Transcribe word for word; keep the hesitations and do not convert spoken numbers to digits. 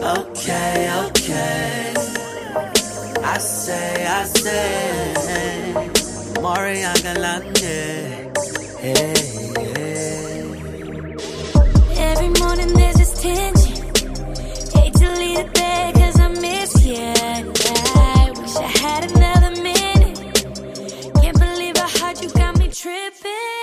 Okay, okay. I say, I say, Mariana Galante. Hey, hey. Every morning there's this tension. Hate to leave it there cause I miss you. And I wish I had another minute. Can't believe how hard you got me tripping.